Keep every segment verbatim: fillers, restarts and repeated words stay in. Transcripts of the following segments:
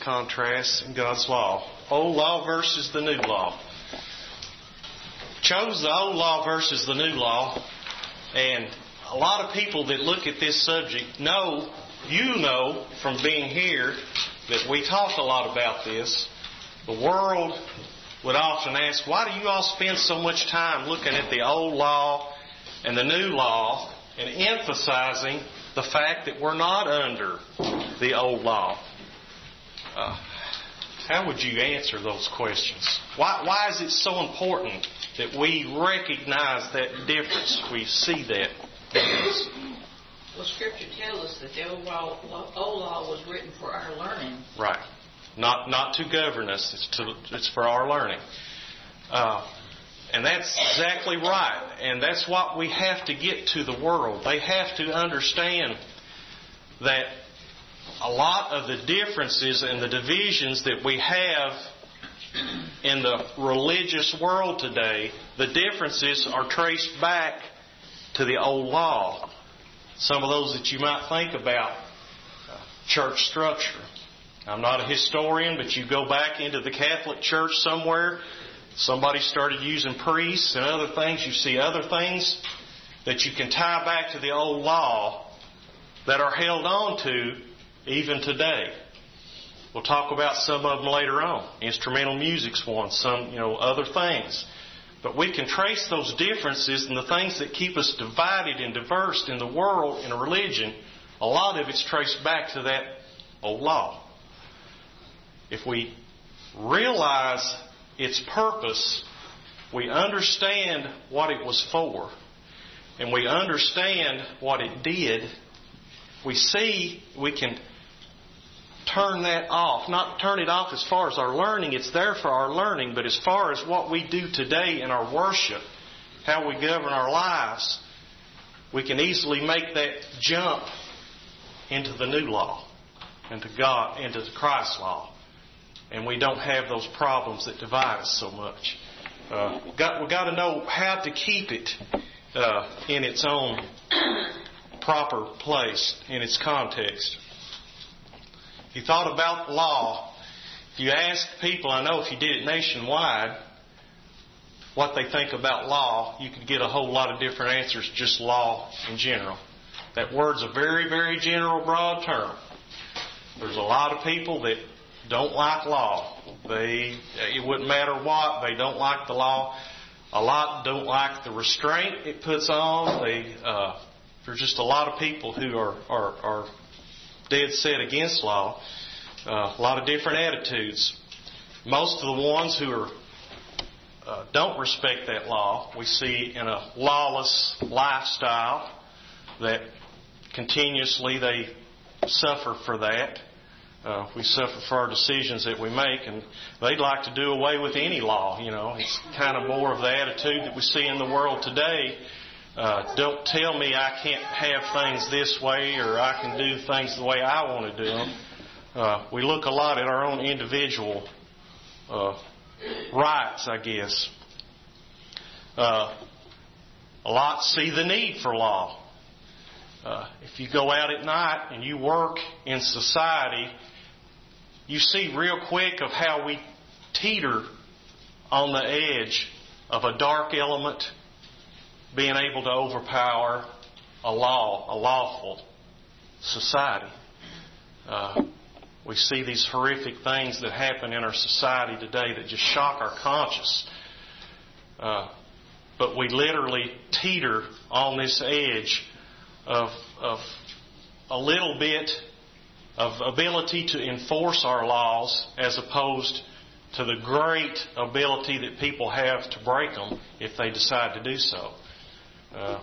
contrasts in God's law. Old law versus the new law. Chose the old law versus the new law, and a lot of people that look at this subject know, you know from being here, that we talk a lot about this. The world would often ask, why do you all spend so much time looking at the old law and the new law and emphasizing the fact that we're not under the old law? Uh, how would you answer those questions? Why, why is it so important that we recognize that difference? We see that difference. Well, Scripture tells us that the old law, old law was written for our learning. Right. Not not to govern us. It's, to, it's for our learning. Uh, and that's exactly right. And that's what we have to get to the world. They have to understand that a lot of the differences and the divisions that we have in the religious world today, the differences are traced back to the old law. Some of those that you might think about, uh, church structure. I'm not a historian, but you go back into the Catholic Church somewhere, somebody started using priests and other things. You see other things that you can tie back to the old law that are held on to even today. We'll talk about some of them later on. Instrumental music's one, some, you know, other things. But we can trace those differences and the things that keep us divided and diverse in the world, in a religion. A lot of it's traced back to that old law. If we realize its purpose, we understand what it was for, and we understand what it did, we see we can turn that off. Not turn it off as far as our learning. It's there for our learning. But as far as what we do today in our worship, how we govern our lives, we can easily make that jump into the new law, into God, into Christ's law. And we don't have those problems that divide us so much. Uh, got, we've got to know how to keep it uh, in its own proper place, in its context. If you thought about law, if you asked people, I know if you did it nationwide, what they think about law, you could get a whole lot of different answers, just law in general. That word's a very, very general, broad term. There's a lot of people that don't like law. They, it wouldn't matter what, they don't like the law. A lot don't like the restraint it puts on. They, uh, there's just a lot of people who are, are, are dead set against law. Uh, a lot of different attitudes. Most of the ones who are uh, don't respect that law, we see in a lawless lifestyle that continuously they suffer for that. Uh, we suffer for our decisions that we make, and they'd like to do away with any law. You know, it's kind of more of the attitude that we see in the world today. Uh, don't tell me I can't have things this way, or I can do things the way I want to do them. Uh, we look a lot at our own individual uh, rights, I guess. Uh, a lot see the need for law. Uh, if you go out at night and you work in society, you see real quick of how we teeter on the edge of a dark element being able to overpower a law, a lawful society. Uh, we see these horrific things that happen in our society today that just shock our conscience. Uh, but we literally teeter on this edge of, of a little bit of ability to enforce our laws as opposed to the great ability that people have to break them if they decide to do so. Uh,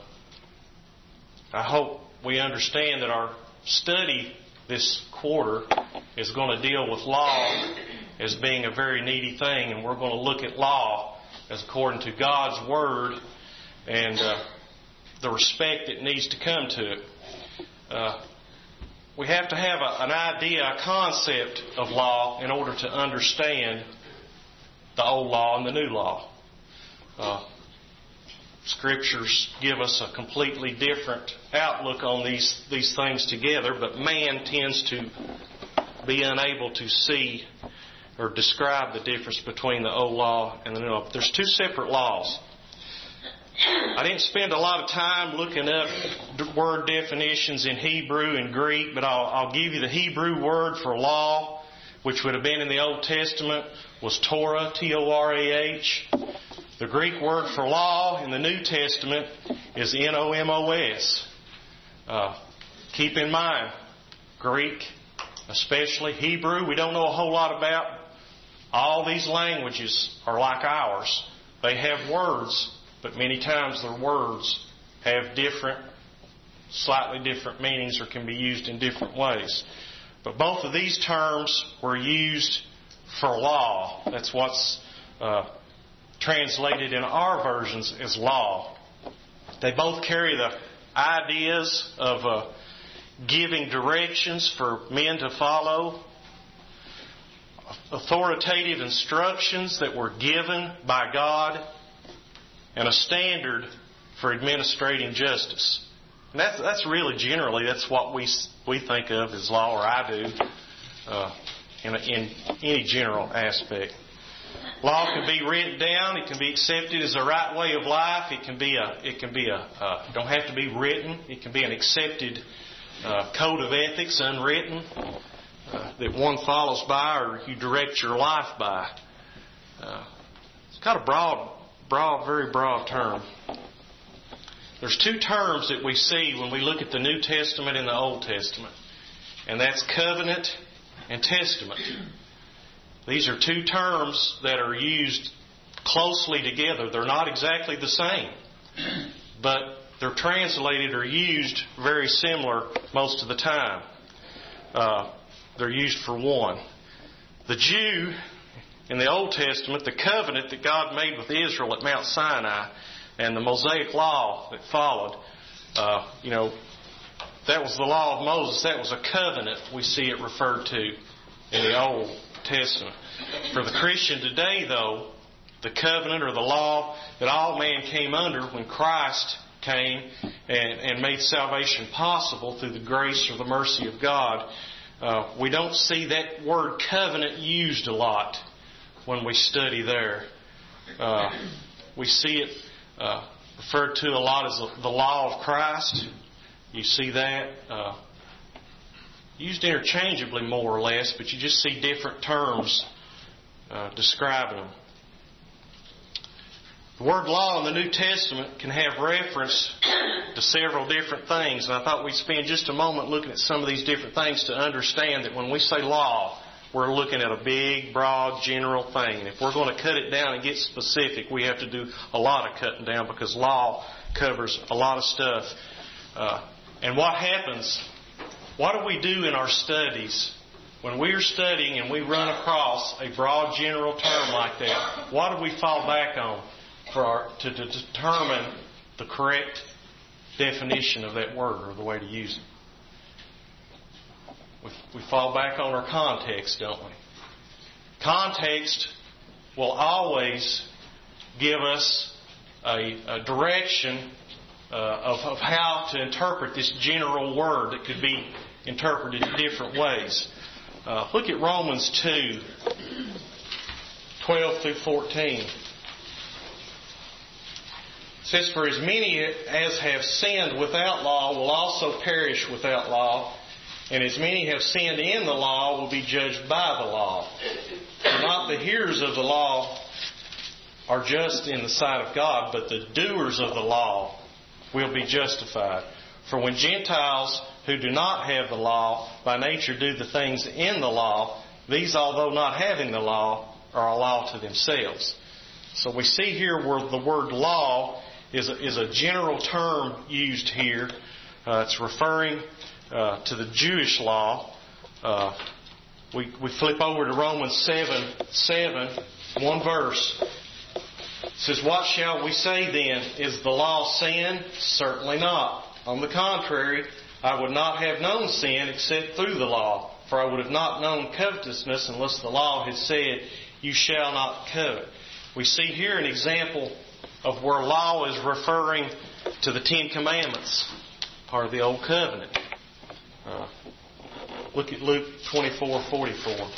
I hope we understand that our study this quarter is going to deal with law as being a very needy thing, and we're going to look at law as according to God's Word and uh, the respect that needs to come to it. Uh, we have to have a, an idea, a concept of law in order to understand the old law and the new law. Uh, Scriptures give us a completely different outlook on these, these things together, but man tends to be unable to see or describe the difference between the Old Law and the New Law. There's two separate laws. I didn't spend a lot of time looking up word definitions in Hebrew and Greek, but I'll, I'll give you the Hebrew word for law, which would have been in the Old Testament, was Torah, T O R A H. The Greek word for law in the New Testament is N O M O S. Uh, keep in mind, Greek, especially Hebrew, we don't know a whole lot about. All these languages are like ours. They have words, but many times their words have different, slightly different meanings or can be used in different ways. But both of these terms were used for law. That's what's uh, translated in our versions as law. They both carry the ideas of uh, giving directions for men to follow, authoritative instructions that were given by God, and a standard for administrating justice. And that's, that's really generally, that's what we we think of as law, or I do, uh, in, in any general aspect. Law can be written down. It can be accepted as a right way of life. It can be a. It can be a. Uh, don't have to be written. It can be an accepted uh, code of ethics, unwritten, uh, that one follows by or you direct your life by. Uh, it's got a broad, broad, very broad term. There's two terms that we see when we look at the New Testament and the Old Testament, and that's covenant and testament. These are two terms that are used closely together. They're not exactly the same, but they're translated or used very similar most of the time. Uh, they're used for one. The Jew in the Old Testament, the covenant that God made with Israel at Mount Sinai, and the Mosaic law that followed, uh, you know, that was the law of Moses. That was a covenant we see it referred to in the Old Testament. For the Christian today, though, the covenant or the law that all man came under when Christ came and, and made salvation possible through the grace or the mercy of God, uh, we don't see that word covenant used a lot when we study there. Uh, we see it Uh, referred to a lot as the law of Christ. You see that uh, used interchangeably more or less, but you just see different terms uh, describing them. The word law in the New Testament can have reference to several different things, and I thought we'd spend just a moment looking at some of these different things to understand that when we say law, we're looking at a big, broad, general thing. And if we're going to cut it down and get specific, we have to do a lot of cutting down because law covers a lot of stuff. Uh, and what happens, what do we do in our studies when we're studying and we run across a broad, general term like that? What do we fall back on for our, to, to determine the correct definition of that word or the way to use it? We fall back on our context, don't we? Context will always give us a, a direction uh, of, of how to interpret this general word that could be interpreted in different ways. Uh, look at Romans two, twelve through fourteen. It says, "For as many as have sinned without law will also perish without law. And as many have sinned in the law will be judged by the law. For not the hearers of the law are just in the sight of God, but the doers of the law will be justified. For when Gentiles who do not have the law by nature do the things in the law, these, although not having the law, are a law to themselves." So we see here where the word law is a, is a general term used here. Uh, it's referring Uh, to the Jewish law. Uh, we, we flip over to Romans seven, seven, one verse. It says, "What shall we say then? Is the law sin? Certainly not. On the contrary, I would not have known sin except through the law. For I would have not known covetousness unless the law had said, 'You shall not covet.'" We see here an example of where law is referring to the Ten Commandments, part of the Old Covenant. Uh, Look at Luke twenty-four forty-four.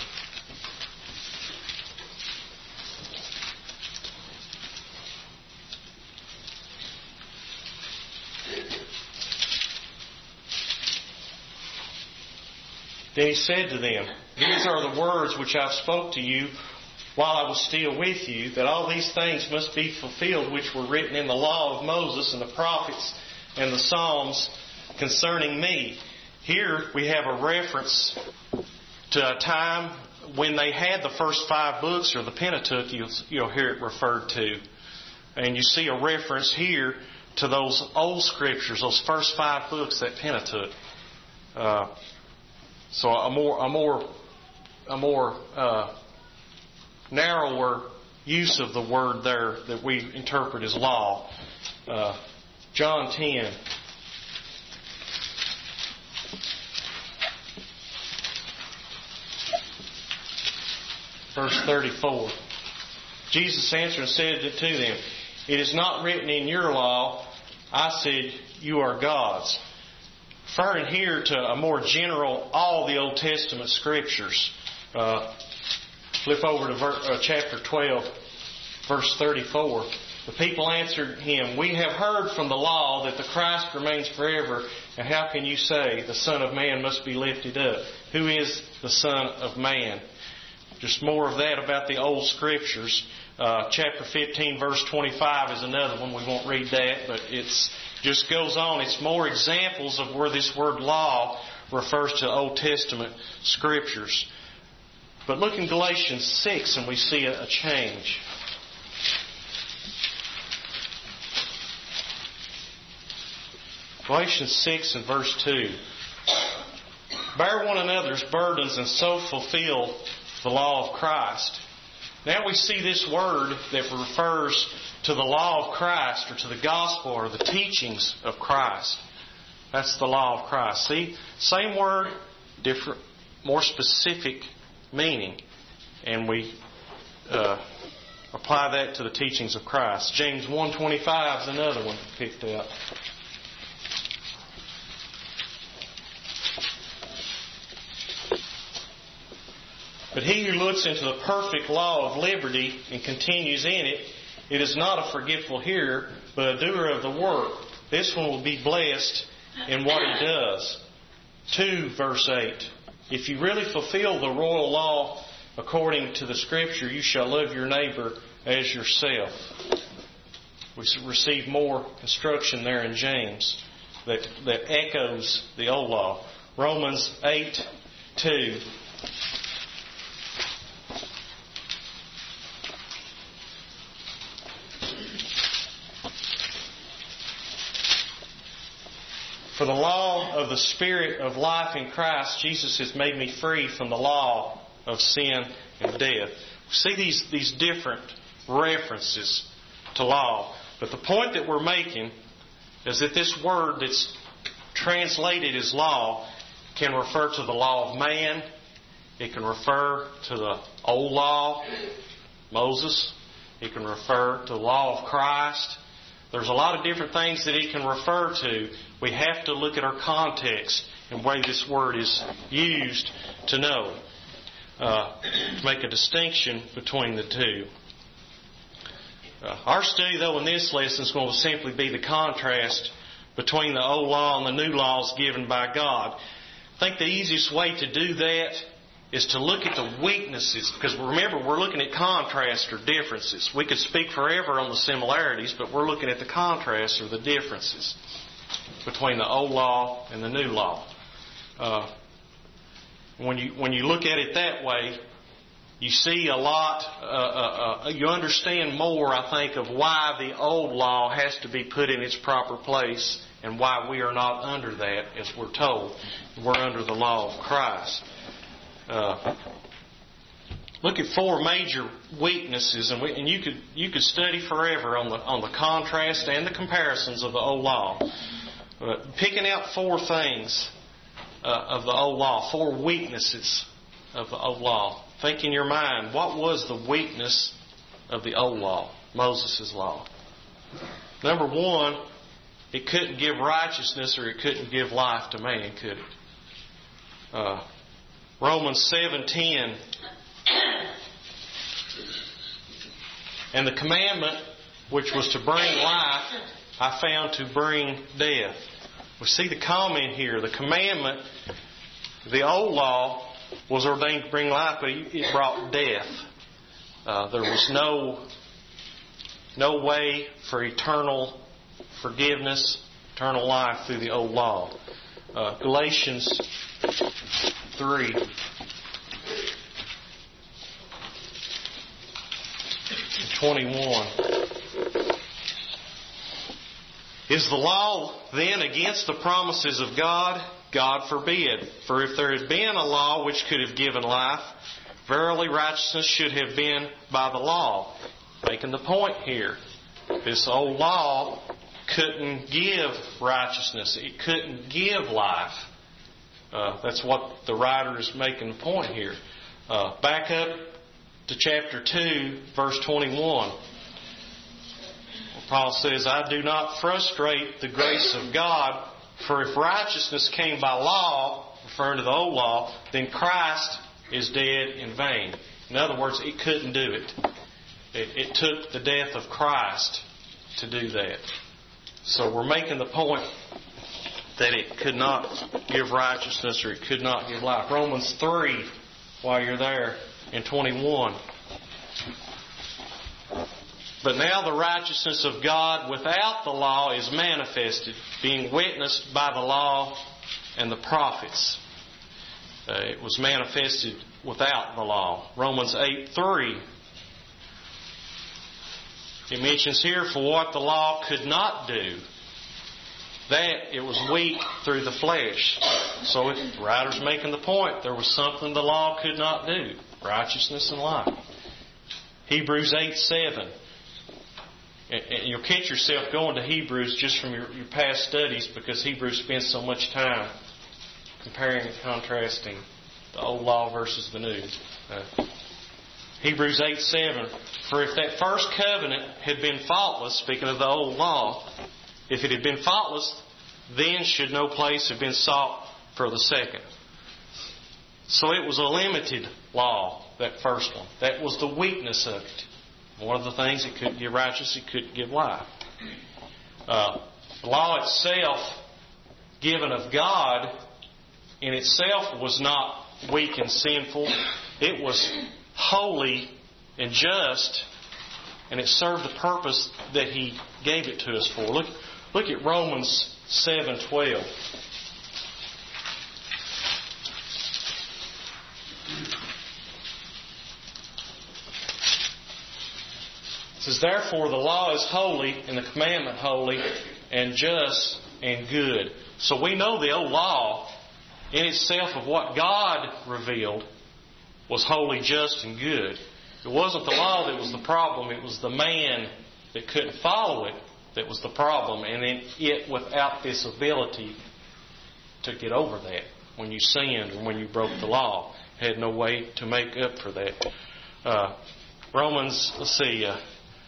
Then he said to them, "These are the words which I spoke to you while I was still with you, that all these things must be fulfilled which were written in the law of Moses and the prophets and the Psalms concerning me." Here we have a reference to a time when they had the first five books, or the Pentateuch, you'll, you'll hear it referred to. And you see a reference here to those old scriptures, those first five books, that Pentateuch. Uh, so a more, a more, a more uh, narrower use of the word there that we interpret as law. Uh, John ten. Verse thirty-four. Jesus answered and said to them, "It is not written in your law, I said, you are gods." Referring here to a more general, all the Old Testament scriptures. Uh, flip over to ver- uh, chapter twelve, verse thirty-four. The people answered him, "We have heard from the law that the Christ remains forever, and how can you say the Son of Man must be lifted up? Who is the Son of Man?" Just more of that about the old scriptures. Uh, chapter fifteen, verse twenty-five is another one. We won't read that, but it's just goes on. It's more examples of where this word law refers to Old Testament scriptures. But look in Galatians six and we see a, a change. Galatians six and verse two. "Bear one another's burdens and so fulfill the law of Christ." Now we see this word that refers to the law of Christ, or to the gospel, or the teachings of Christ. That's the law of Christ. See, same word, different, more specific meaning. And we uh, apply that to the teachings of Christ. James one twenty-five is another one picked out. "But he who looks into the perfect law of liberty and continues in it, it is not a forgetful hearer, but a doer of the work. This one will be blessed in what he does." two, verse eight. "If you really fulfill the royal law according to the Scripture, you shall love your neighbor as yourself." We receive more instruction there in James that, that echoes the old law. Romans eight two. "For the law of the Spirit of life in Christ Jesus has made me free from the law of sin and death." We see these, these different references to law. But the point that we're making is that this word that's translated as law can refer to the law of man. It can refer to the old law, Moses. It can refer to the law of Christ. There's a lot of different things that it can refer to. We have to look at our context and the way this word is used to know, uh, to make a distinction between the two. Uh, our study, though, in this lesson is going to simply be the contrast between the old law and the new laws given by God. I think the easiest way to do that is to look at the weaknesses, because remember, we're looking at contrast or differences. We could speak forever on the similarities, but we're looking at the contrast or the differences between the old law and the new law. Uh, when you when you look at it that way, you see a lot, uh, uh, uh, you understand more, I think, of why the old law has to be put in its proper place and why we are not under that, as we're told. We're under the law of Christ. Uh, look at four major weaknesses, and, we, and you could you could study forever on the on the contrast and the comparisons of the old law. But picking out four things uh, of the old law, four weaknesses of the old law. Think in your mind, what was the weakness of the old law, Moses' law? Number one, it couldn't give righteousness or it couldn't give life to man, could it? Uh, Romans seven ten. And the commandment which was to bring life, I found to bring death. We see the comment here. The commandment, the old law, was ordained to bring life, but it brought death. Uh, there was no, no way for eternal forgiveness, eternal life through the old law. Uh, Galatians three. twenty-one. Is the law then against the promises of God? God forbid. For if there had been a law which could have given life, verily righteousness should have been by the law. Making the point here. This old law couldn't give righteousness. It couldn't give life. Uh, that's what the writer is making the point here. Uh, back up to chapter two, verse twenty-one. Paul says, I do not frustrate the grace of God, for if righteousness came by law, referring to the old law, then Christ is dead in vain. In other words, it couldn't do it. It, it took the death of Christ to do that. So we're making the point that it could not give righteousness or it could not give life. Romans three, while you're there, in twenty-one. But now the righteousness of God without the law is manifested, being witnessed by the law and the prophets. Uh, it was manifested without the law. Romans eight three. It mentions here, for what the law could not do, that it was weak through the flesh. So it, the writer's making the point, there was something the law could not do. Righteousness and life. Hebrews eight seven. And you'll catch yourself going to Hebrews just from your, your past studies, because Hebrews spends so much time comparing and contrasting the old law versus the new. Uh, Hebrews eight seven. For if that first covenant had been faultless, speaking of the old law, if it had been faultless, then should no place have been sought for the second. So it was a limited law, that first one. That was the weakness of it. One of the things, it couldn't give righteousness, it couldn't give life. Uh, the law itself, given of God, in itself was not weak and sinful. It was holy and just, and it served the purpose that He gave it to us for. Look, look at Romans seven twelve. It says, therefore the law is holy, and the commandment holy, and just, and good. So we know the old law, in itself of what God revealed, was holy, just, and good. It wasn't the law that was the problem. It was the man that couldn't follow it that was the problem. And then it, without this ability to get over that, when you sinned or when you broke the law, had no way to make up for that. Uh, Romans, let's see... Uh,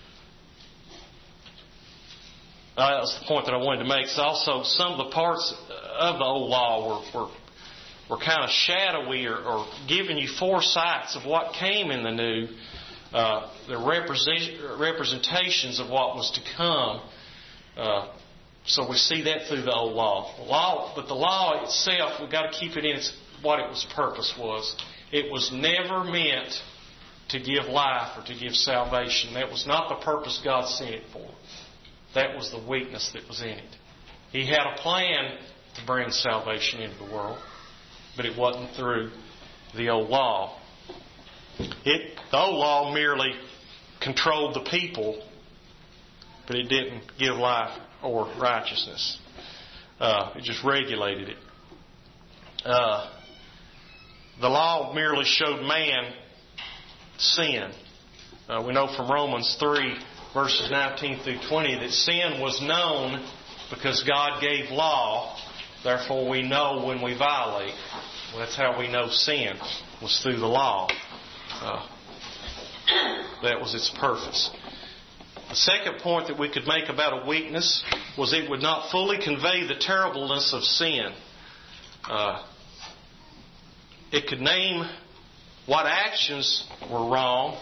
Uh, that's the point that I wanted to make. It's also some of the parts of the old law were were, were kind of shadowy or, or giving you foresights of what came in the new. Uh, the represent, representations of what was to come. Uh, so we see that through the old law. The law, but the law itself, we've got to keep it in its, what its purpose was. It was never meant to give life or to give salvation. That was not the purpose God sent it for. That was the weakness that was in it. He had a plan to bring salvation into the world, but it wasn't through the old law. It, the old law merely controlled the people, but it didn't give life or righteousness. Uh, it just regulated it. Uh, the law merely showed man sin. Uh, we know from Romans three, verses nineteen through twenty, that sin was known because God gave law. Therefore, we know when we violate. Well, that's how we know sin was through the law. Uh, that was its purpose. The second point that we could make about a weakness was it would not fully convey the terribleness of sin. Uh, it could name what actions were wrong,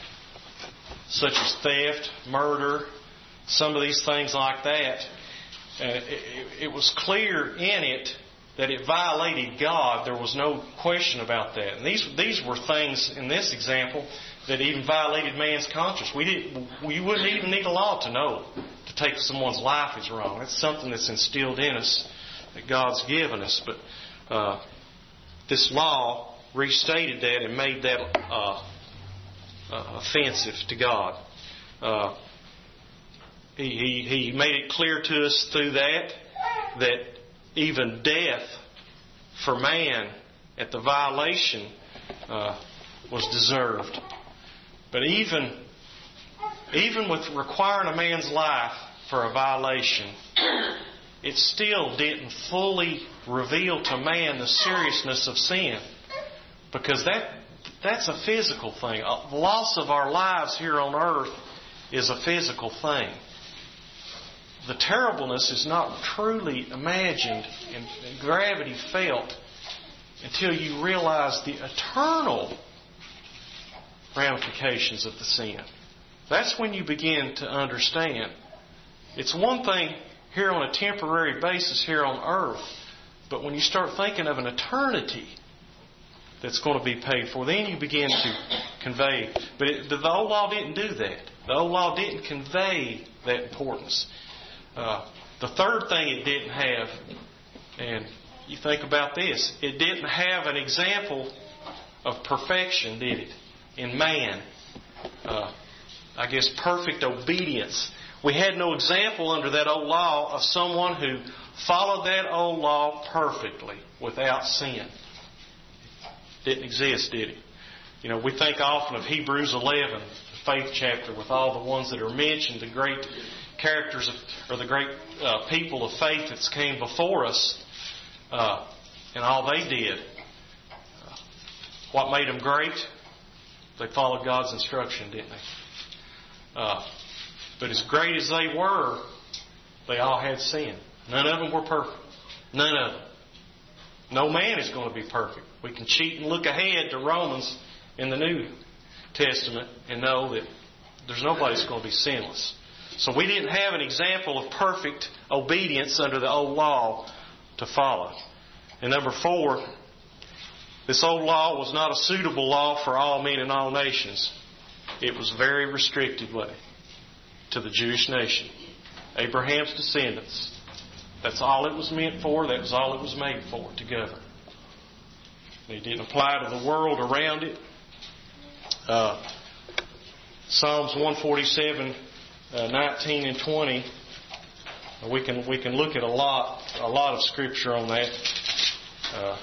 such as theft, murder, some of these things like that. Uh, it, it was clear in it that it violated God. There was no question about that. And these these were things in this example that even violated man's conscience. We didn't. We wouldn't even need a law to know to take someone's life is wrong. That's something that's instilled in us that God's given us. But uh, this law restated that and made that uh, uh, offensive to God. Uh, he, he, he made it clear to us through that that even death for man at the violation uh, was deserved. But even, even with requiring a man's life for a violation, it still didn't fully reveal to man the seriousness of sin. Because that that's a physical thing. The loss of our lives here on earth is a physical thing. The terribleness is not truly imagined and gravity felt until you realize the eternal ramifications of the sin. That's when you begin to understand. It's one thing here on a temporary basis here on earth, but when you start thinking of an eternity that's going to be paid for, then you begin to convey. But it, the, the old law didn't do that. The old law didn't convey that importance. Uh, the third thing it didn't have, and you think about this, it didn't have an example of perfection, did it? In man. Uh, I guess perfect obedience. We had no example under that old law of someone who followed that old law perfectly without sin. Didn't exist, did it? You know, we think often of Hebrews eleven, the faith chapter, with all the ones that are mentioned, the great characters of, or the great uh, people of faith that came before us, uh, and all they did. Uh, what made them great? They followed God's instruction, didn't they? Uh, but as great as they were, they all had sin. None of them were perfect. None of them. No man is going to be perfect. We can cheat and look ahead to Romans in the New Testament and know that there's nobody that's going to be sinless. So we didn't have an example of perfect obedience under the old law to follow. And number four, this old law was not a suitable law for all men and all nations. It was very restricted way to the Jewish nation. Abraham's descendants. That's all it was meant for. That was all it was made for, to govern. It didn't apply to the world around it. Uh, Psalms one forty-seven, uh, nineteen and twenty. We can we can look at a lot a lot of scripture on that. Uh,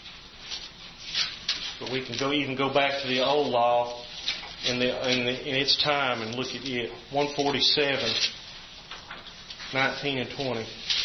but we can go even go back to the old law in the in, the, in its time and look at it. one forty-seven, nineteen and twenty.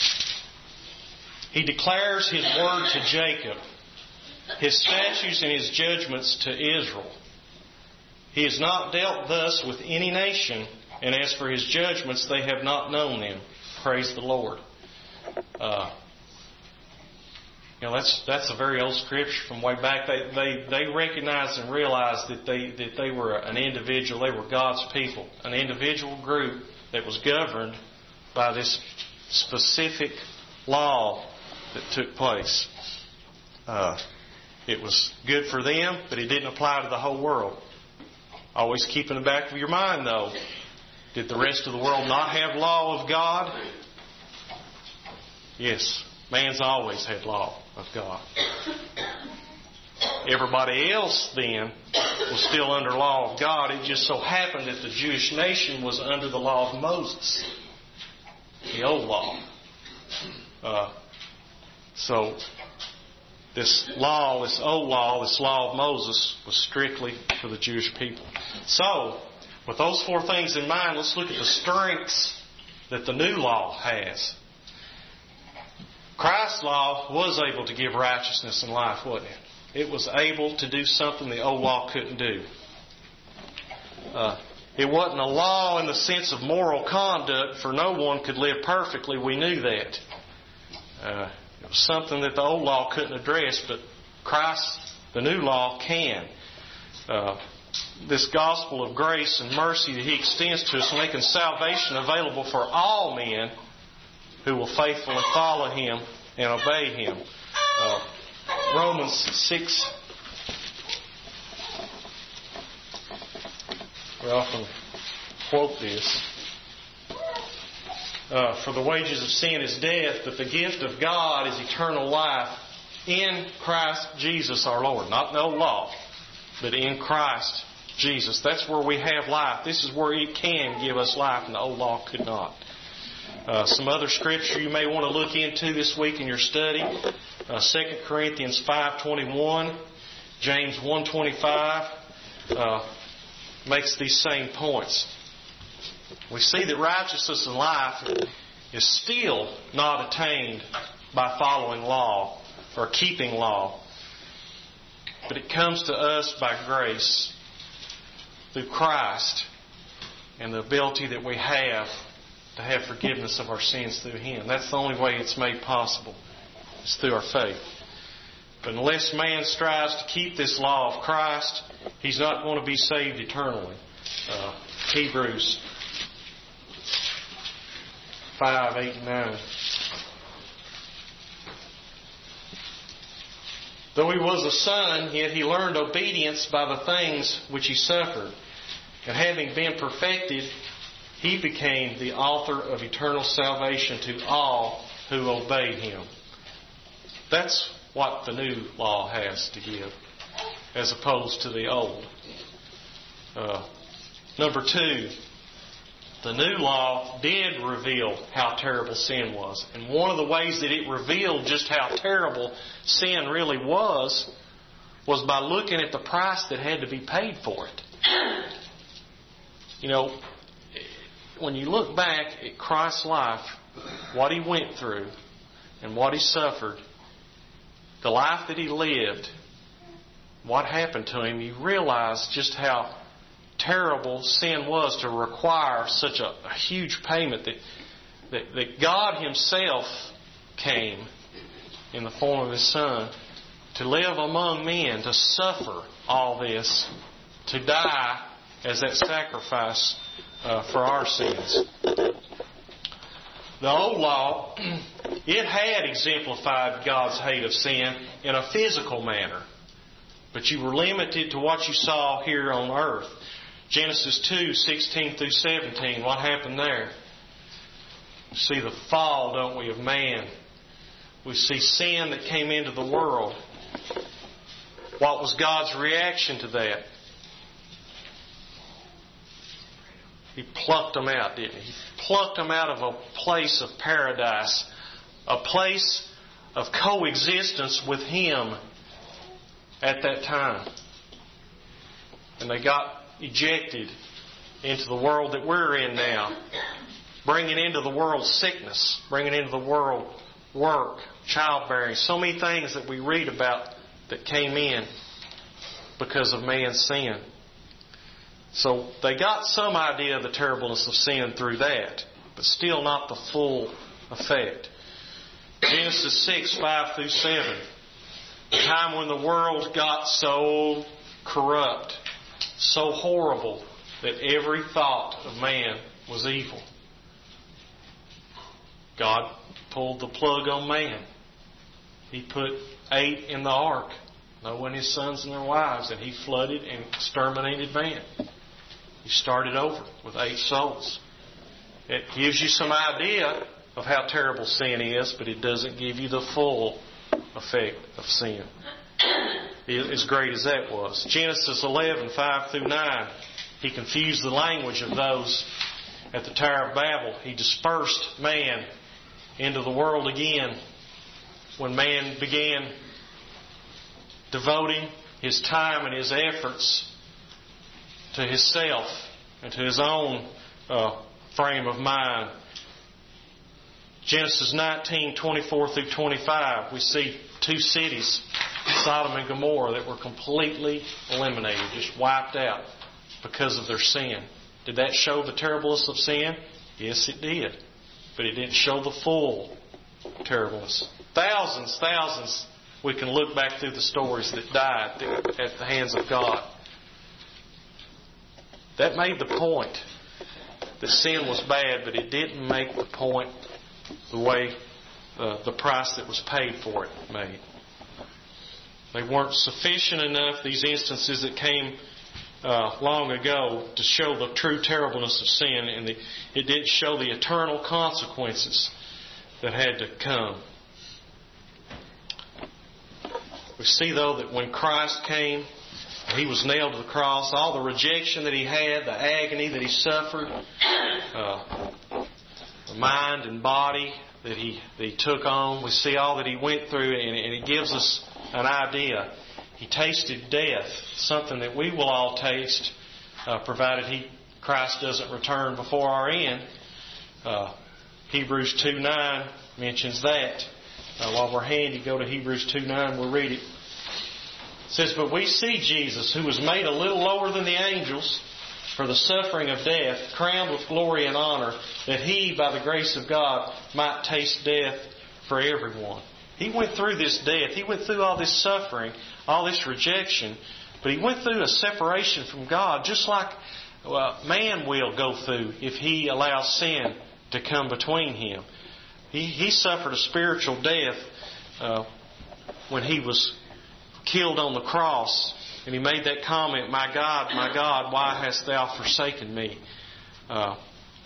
He declares His word to Jacob, His statutes and His judgments to Israel. He has not dealt thus with any nation, and as for His judgments, they have not known them. Praise the Lord. Uh, you know, that's that's a very old scripture from way back. They they they recognized and realized that they that they were an individual. They were God's people, an individual group that was governed by this specific law that took place. Uh, it was good for them, but it didn't apply to the whole world. Always keep in the back of your mind, though, did the rest of the world not have law of God? Yes, man's always had law of God. Everybody else then was still under law of God. It just so happened that the Jewish nation was under the law of Moses, the old law. Uh, so this law, this old law, this law of Moses was strictly for the Jewish people. So, with those four things in mind, let's look at the strengths that the new law has. Christ's law was able to give righteousness and life, wasn't it? It was able to do something the old law couldn't do. Uh, it wasn't a law in the sense of moral conduct, for no one could live perfectly. We knew that. Uh, it was something that the old law couldn't address, but Christ, The new law can. Uh, this gospel of grace and mercy that He extends to us, making salvation available for all men who will faithfully follow Him and obey Him. Uh, Romans six. We often quote this. Uh, for the wages of sin is death, but the gift of God is eternal life in Christ Jesus our Lord. Not no law, but in Christ Jesus. That's where we have life. This is where it can give us life, and the old law could not. Uh, some other scripture you may want to look into this week in your study. Uh, Second Corinthians five twenty-one, James one twenty-five uh, makes these same points. We see that righteousness and life is still not attained by following law or keeping law. But it comes to us by grace through Christ and the ability that we have to have forgiveness of our sins through Him. That's the only way it's made possible. It's through our faith. But unless man strives to keep this law of Christ, he's not going to be saved eternally. Uh, Hebrews five, eight, and nine. Though he was a son, yet he learned obedience by the things which he suffered. And having been perfected, he became the author of eternal salvation to all who obey him. That's what the new law has to give, as opposed to the old. Uh, number two, the new law did reveal how terrible sin was. And one of the ways that it revealed just how terrible sin really was was by looking at the price that had to be paid for it. You know, when you look back at Christ's life, what He went through and what He suffered, the life that He lived, what happened to Him, you realize just how terrible sin was to require such a, a huge payment that, that, that God Himself came in the form of His Son to live among men, to suffer all this, to die as that sacrifice uh, for our sins. The old law, it had exemplified God's hate of sin in a physical manner, but you were limited to what you saw here on earth. Genesis two, sixteen through seventeen, what happened there? We see the fall, don't we, of man. We see sin that came into the world. What was God's reaction to that? He plucked them out, didn't He? He plucked them out of a place of paradise, a place of coexistence with Him at that time. And they got ejected into the world that we're in now, bringing into the world sickness, bringing into the world work, childbearing, so many things that we read about that came in because of man's sin. So they got some idea of the terribleness of sin through that, but still not the full effect. Genesis six, five through seven. The time when the world got so corrupt, so horrible, that every thought of man was evil. God pulled the plug on man. He put eight in the ark, Noah and his sons and their wives, and He flooded and exterminated man. He started over with eight souls. It gives you some idea of how terrible sin is, but it doesn't give you the full effect of sin, as great as that was. Genesis eleven, five through nine, He confused the language of those at the Tower of Babel. He dispersed man into the world again when man began devoting his time and his efforts to himself and to his own uh, frame of mind. Genesis nineteen, twenty-four through twenty-five, we see two cities, Sodom and Gomorrah, that were completely eliminated, just wiped out because of their sin. Did that show the terribleness of sin? Yes, it did. But it didn't show the full terribleness. Thousands, thousands we can look back through the stories that died at the hands of God. That made the point that sin was bad, but it didn't make the point the way uh, the price that was paid for it made. They weren't sufficient enough, these instances that came uh, long ago, to show the true terribleness of sin, and the, it didn't show the eternal consequences that had to come. We see, though, that when Christ came, He was nailed to the cross. All the rejection that He had, the agony that He suffered, uh, the mind and body that he, that he took on. We see all that He went through, and, and it gives us an idea. He tasted death, something that we will all taste, uh, provided He Christ doesn't return before our end. Uh, Hebrews two nine mentions that. Uh, while we're handy, go to Hebrews two nine, we'll read it. It says, "But we see Jesus, who was made a little lower than the angels for the suffering of death, crowned with glory and honor, that He, by the grace of God, might taste death for everyone." He went through this death. He went through all this suffering, all this rejection, but He went through a separation from God, just like well, man will go through if he allows sin to come between him. He, he suffered a spiritual death uh, when He was killed on the cross, and He made that comment, "My God, my God, why hast Thou forsaken me?" Uh,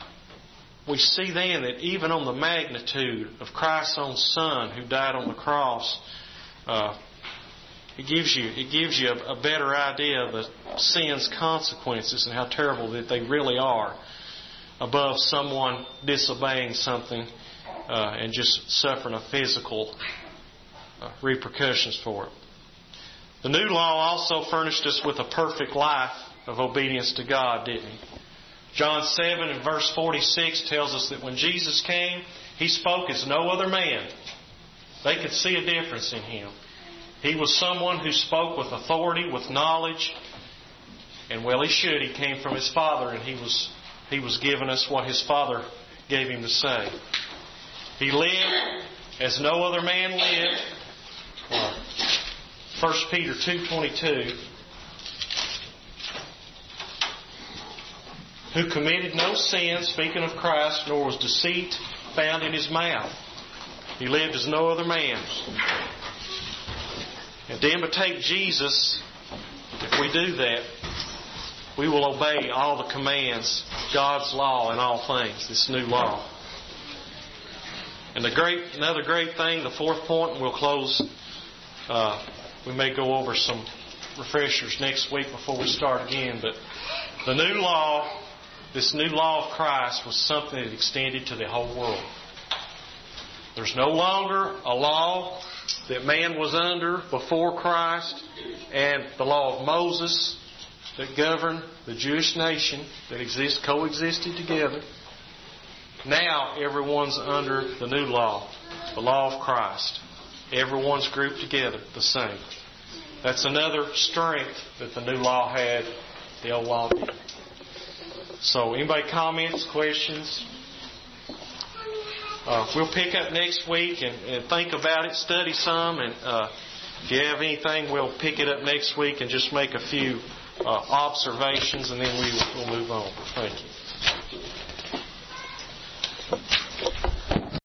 we see then that even on the magnitude of Christ's own Son who died on the cross, uh, it gives you it gives you a, a better idea of the sin's consequences and how terrible that they really are, above someone disobeying something uh, and just suffering a physical uh, repercussions for it. The new law also furnished us with a perfect life of obedience to God, didn't He? John seven and verse forty-six tells us that when Jesus came, He spoke as no other man. They could see a difference in Him. He was someone who spoke with authority, with knowledge, and well, He should. He came from His Father, and He was He was giving us what His Father gave Him to say. He lived as no other man lived. Uh, First Peter two twenty-two, "Who committed no sin," speaking of Christ, "nor was deceit found in His mouth." He lived as no other man. And to imitate Jesus, if we do that, we will obey all the commands of God's law in all things, this new law. And the great, another great thing, the fourth point, and we'll close. Uh, we may go over some refreshers next week before we start again, but the new law, this new law of Christ, was something that extended to the whole world. There's no longer a law that man was under before Christ and the law of Moses that governed the Jewish nation that exist, coexisted together. Now everyone's under the new law, the law of Christ. Everyone's grouped together the same. That's another strength that the new law had, the old law did. So, anybody comments, questions? Uh, we'll pick up next week and, and think about it, study some, and uh, if you have anything, we'll pick it up next week and just make a few uh, observations, and then we will move on. Thank you.